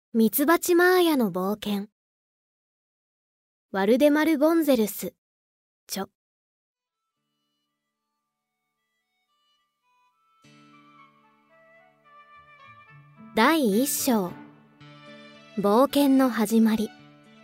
ミツバチマーヤの冒険。ワルデマル・ボンゼルス著。第一章、冒険の始まり。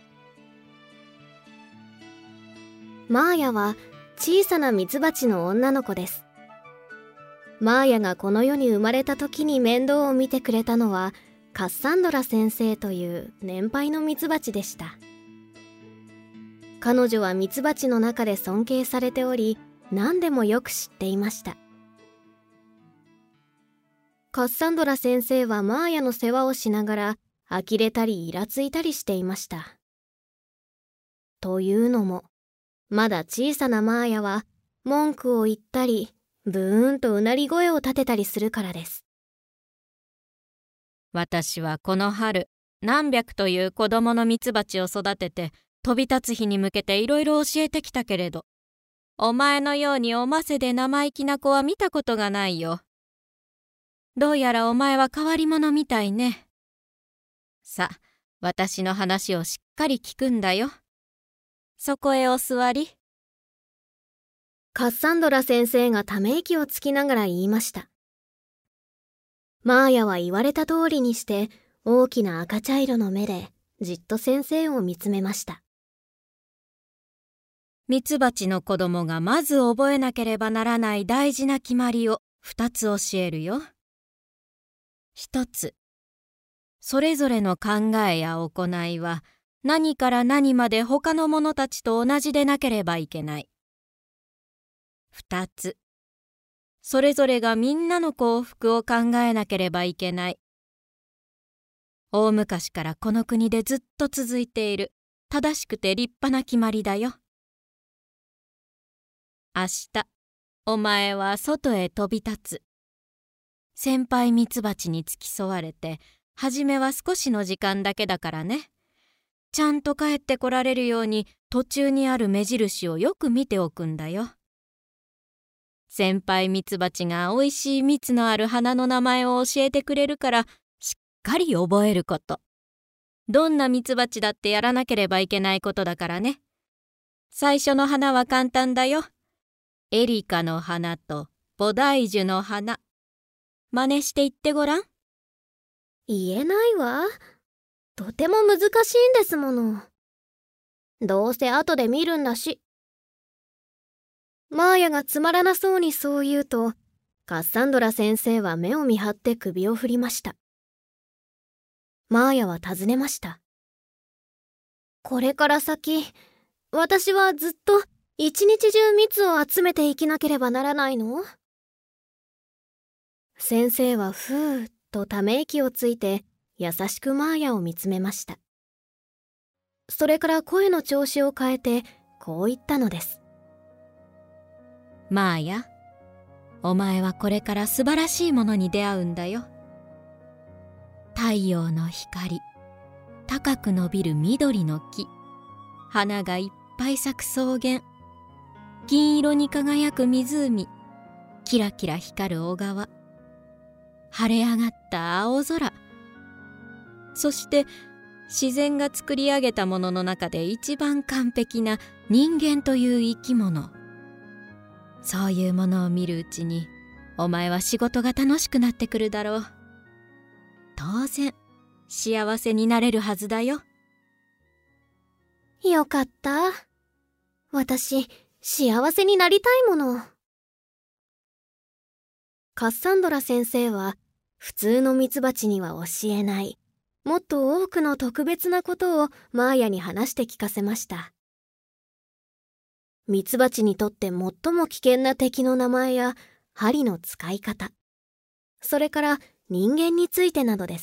マーヤは小さなミツバチの女の子です。マーヤがこの世に生まれた時に面倒を見てくれたのはカッサンドラ先生という年配のミツバチでした。彼女はミツバチの中で尊敬されており、何でもよく知っていました。カッサンドラ先生はマーヤの世話をしながら呆れたりイラついたりしていました。というのも、まだ小さなマーヤは文句を言ったりブーンとうなり声を立てたりするからです。 私はこの春、何百という子供のミツバチを育てて、飛び立つ日に向けていろいろ教えてきたけれど、お前のようにおませで生意気な子は見たことがないよ。どうやらお前は変わり者みたいね。さ、私の話をしっかり聞くんだよ。そこへお座り。 カッサンドラ先生がため息をつきながら言いました。マーヤは言われた通りにして大きな赤茶色の目でじっと先生を見つめました。 ミツバチの子供がまず覚えなければならない大事な決まりを2つ教えるよ。1つ、それぞれの考えや行いは何から何まで他の者たちと同じでなければいけない。2つ、それぞれがみんなの幸福を考えなければいけない。大昔からこの国でずっと続いている正しくて立派な決まりだよ。明日、お前は外へ飛び立つ。先輩ミツバチに付き添われて、はじめは少しの時間だけだからね。ちゃんと帰ってこられるように途中にある目印をよく見ておくんだよ。先輩ミツバチがおいしい蜜のある花の名前を教えてくれるから、しっかり覚えること。どんなミツバチだってやらなければいけないことだからね。最初の花は簡単だよ。エリカの花と菩提樹の花。真似して言ってごらん。 言えないわ。とても難しいんですもの。どうせ後で見るんだし。マーヤがつまらなそうにそう言うと、カッサンドラ先生は目を見張って首を振りました。マーヤは尋ねました。これから先、私はずっと一日中蜜を集めていきなければならないの？先生はふーっとため息をついて優しくマーヤを見つめました。それから声の調子を変えてこう言ったのです。 マーヤ、お前はこれから素晴らしいものに出会うんだよ。太陽の光、高く伸びる緑の木、花がいっぱい咲く草原、銀色に輝く湖、キラキラ光る小川、晴れ上がった青空、そして自然が作り上げたものの中で一番完璧な人間という生き物。そういうものを見るうちに、お前は仕事が楽しくなってくるだろう。当然、幸せになれるはずだよ。 よかった。私、幸せになりたいもの。カッサンドラ先生は、普通のミツバチには教えない、もっと多くの特別なことをマーヤに話して聞かせました。ミツバチにとって最も危険な敵の名前や針の使い方、それから人間についてなどです。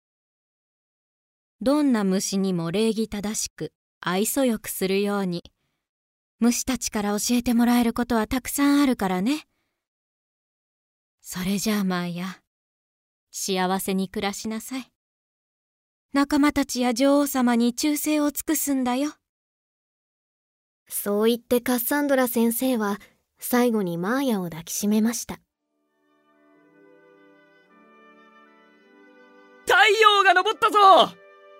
どんな虫にも礼儀正しく愛想よくするように、虫たちから教えてもらえることはたくさんあるからね。それじゃあマーヤ、幸せに暮らしなさい。仲間たちや女王様に忠誠を尽くすんだよ。 そう言ってカッサンドラ先生は最後にマーヤを抱きしめました。 太陽が昇ったぞ。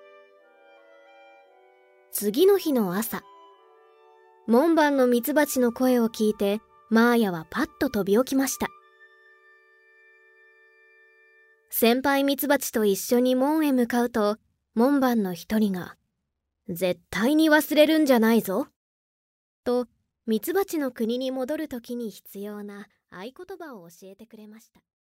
次の日の朝、門番のミツバチの声を聞いて、マーヤはパッと飛び起きました。先輩ミツバチと一緒に門へ向かうと、門番の一人が、絶対に忘れるんじゃないぞ。と、ミツバチの国に戻るときに必要な合言葉を教えてくれました。